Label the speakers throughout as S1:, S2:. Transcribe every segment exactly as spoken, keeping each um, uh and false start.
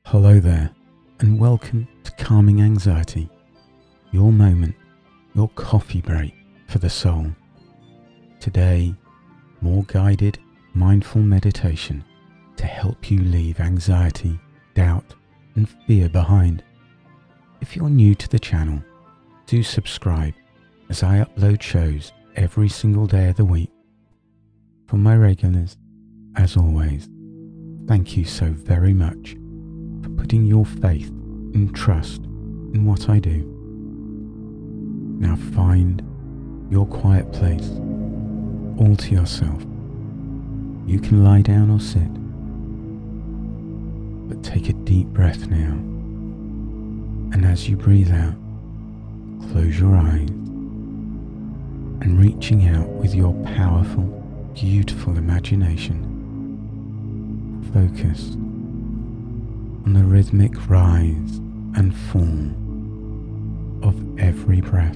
S1: Hello there, and welcome to Calming Anxiety, your moment, your coffee break for the soul. Today, more guided, mindful meditation to help you leave anxiety, doubt, and fear behind. If you're new to the channel, do subscribe as I upload shows every single day of the week. For my regulars, as always, thank you so very much for putting your faith and trust in what I do. Now find your quiet place, all to yourself. You can lie down or sit, but take a deep breath now, and as you breathe out, close your eyes, and reaching out with your powerful, beautiful imagination, focus on the rhythmic rise and fall of every breath,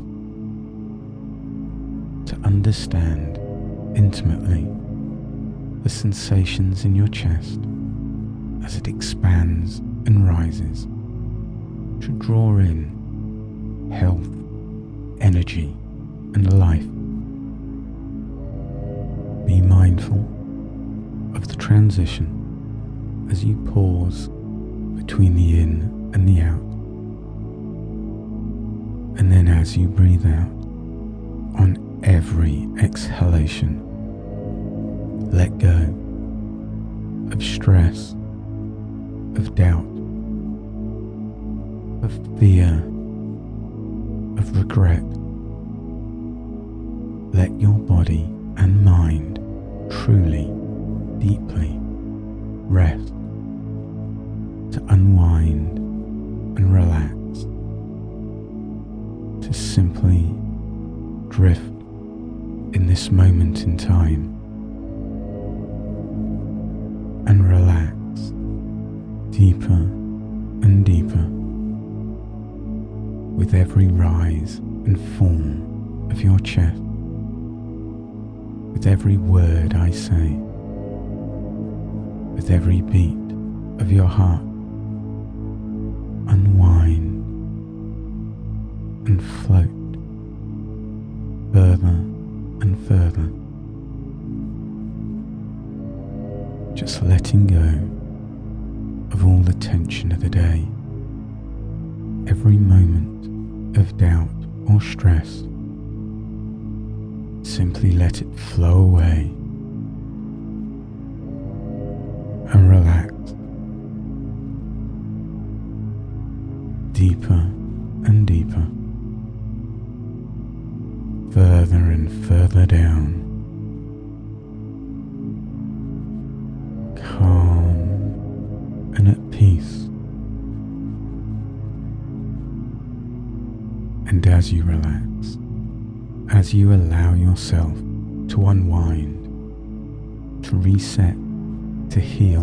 S1: to understand intimately the sensations in your chest as it expands and rises, to draw in health, energy, and life. Be mindful of the transition as you pause between the in and the out. And then as you breathe out, on every exhalation, let go of stress, of doubt, of fear, of regret. Let your body and mind truly, deeply rest, to unwind and relax, to simply drift in this moment in time and relax deeper and deeper with every rise and fall of your chest, with every word I say, with every beat of your heart. Unwind and float further and further, just letting go of all the tension of the day, every moment of doubt or stress. Simply let it flow away and relax deeper and deeper, further and further down, calm and at peace. And as you relax, as you allow yourself to unwind, to reset, to heal,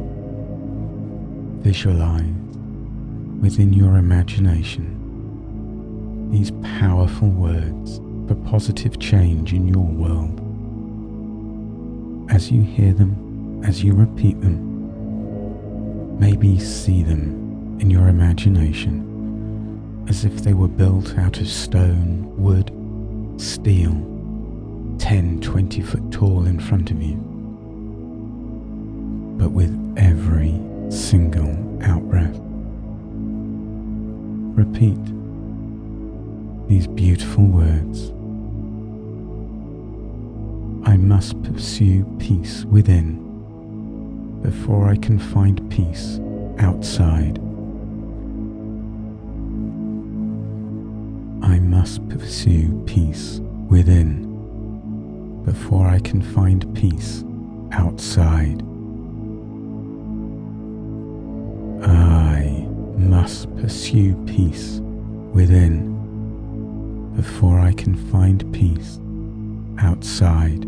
S1: visualize within your imagination these powerful words for positive change in your world. As you hear them, as you repeat them, maybe see them in your imagination as if they were built out of stone, wood, steel, ten, twenty foot tall in front of you. But with every single out-breath, repeat these beautiful words. I must pursue peace within before I can find peace outside. I must pursue peace within before I can find peace outside. I must pursue peace within before I can find peace outside.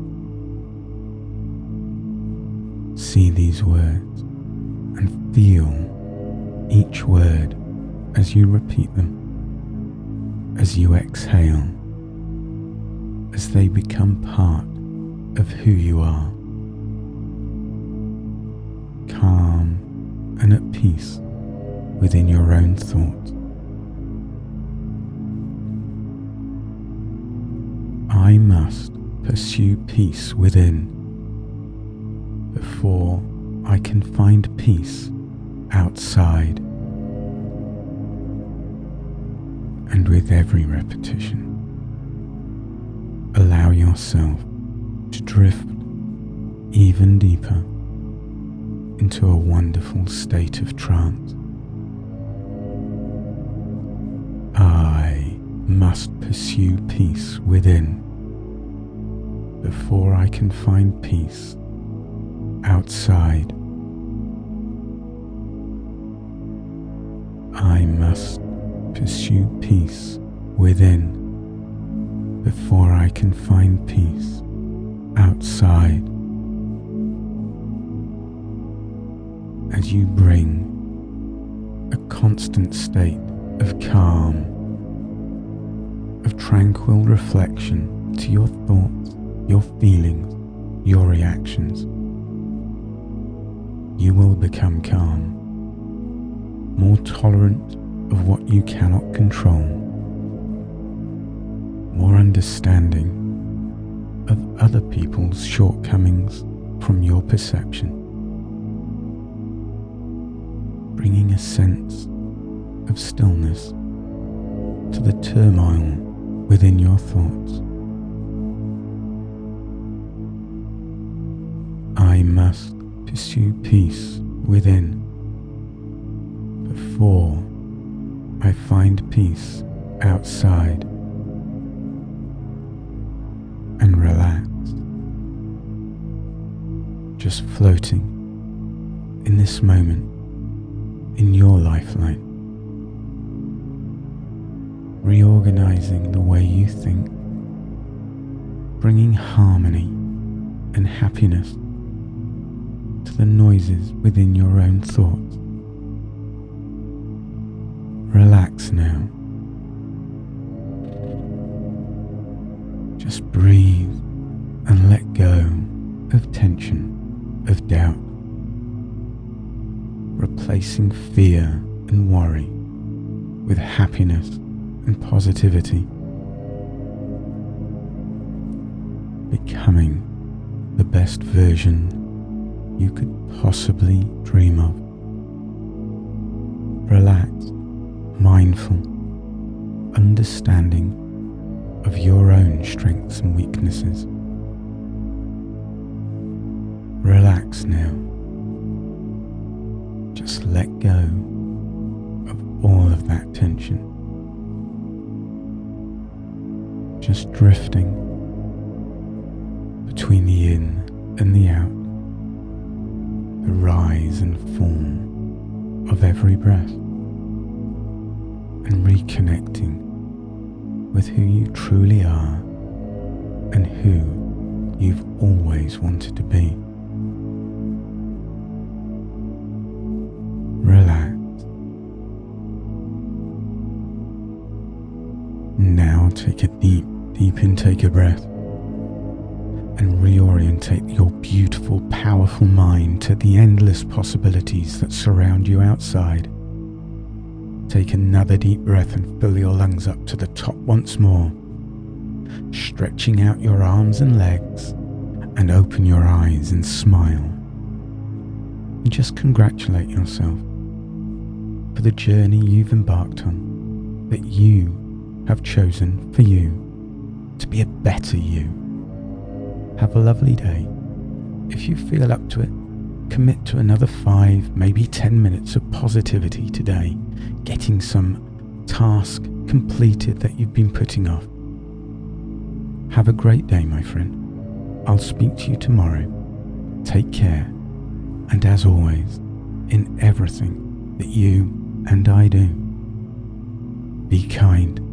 S1: See these words and feel each word as you repeat them, as you exhale, as they become part of who you are. Calm and at peace within your own thoughts. I must pursue peace within before I can find peace outside. And with every repetition, allow yourself to drift even deeper into a wonderful state of trance. I must pursue peace within before I can find peace outside. I must pursue peace within before I can find peace outside. As you bring a constant state of calm, of tranquil reflection to your thoughts, your feelings, your reactions, you will become calm, more tolerant of what you cannot control, more understanding of other people's shortcomings from your perception, bringing a sense of stillness to the turmoil within your thoughts. I must pursue peace within before I find peace outside. And relax, just floating in this moment in your lifeline, reorganizing the way you think, bringing harmony and happiness to the noises within your own thoughts. Relax now. Just breathe and let go of tension, of doubt, replacing fear and worry with happiness and positivity, becoming the best version you could possibly dream of. Relaxed, mindful, understanding of your own strengths and weaknesses. Relax now. Just let go of all of that tension. Just drifting between the in and the out, the rise and fall of every breath, and reconnecting with who you truly are and who you've always wanted to be. Relax. Now take a deep, deep intake of breath and reorientate your beautiful, powerful mind to the endless possibilities that surround you outside. Take another deep breath and fill your lungs up to the top once more, stretching out your arms and legs, and open your eyes and smile. And just congratulate yourself for the journey you've embarked on, that you have chosen for you to be a better you. Have a lovely day. If you feel up to it, commit to another five, maybe ten minutes of positivity today, getting some task completed that you've been putting off. Have a great day, my friend. I'll speak to you tomorrow. Take care, and as always, in everything that you and I do, be kind.